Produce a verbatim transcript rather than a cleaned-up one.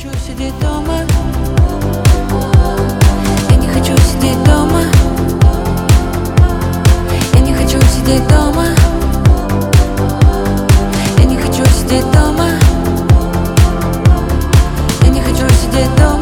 хочу сидеть дома. Я не хочу сидеть дома. Я не хочу сидеть дома. Я не хочу сидеть дома. Я не хочу сидеть дома.